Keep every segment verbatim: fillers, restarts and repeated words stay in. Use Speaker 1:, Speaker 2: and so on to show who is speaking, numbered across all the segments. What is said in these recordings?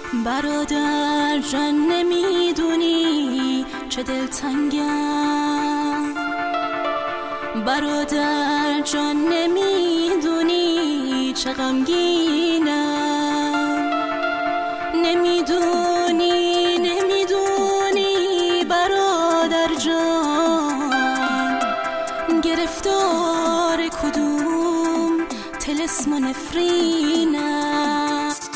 Speaker 1: برادر جان نمیدونی چه دلتنگم، برادر جان نمیدونی چه غمگینم، نمیدونی نمیدونی برادر جان گرفتار کدوم طلسم و نفرینم.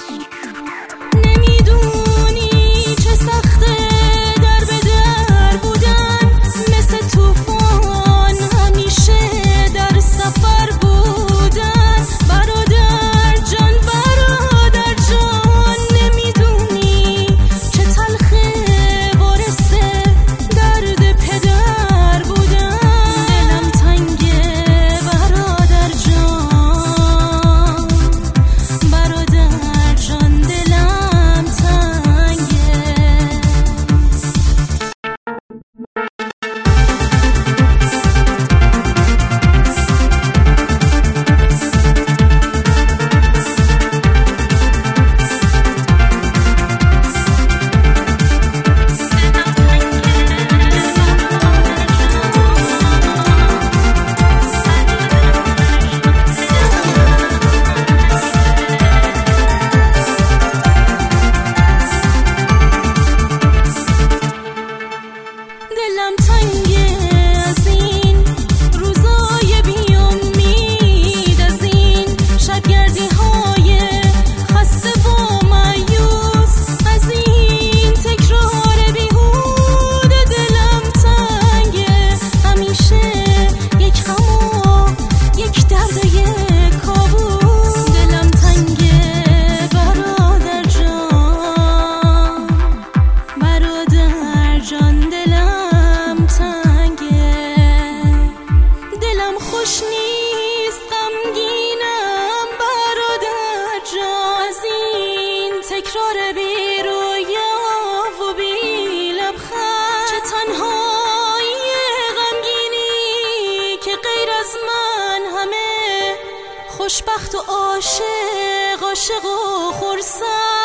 Speaker 1: دلم تنگه از این روزای بی‌امید، از این شبگردی های خسته و مایوس، از این تکرار بیهوده. دلم تنگه همیشه یک غم و یک درد و یک کابوس. دلم تنگه برادر جان، برادر جان دلم خوش نیست، غمگینم برادر جان از این تکرار بی رویا و بی لبخند. چه تنهایی غمگینی که غیر از من همه خوشبخت و عاشق، عاشق و خرسند.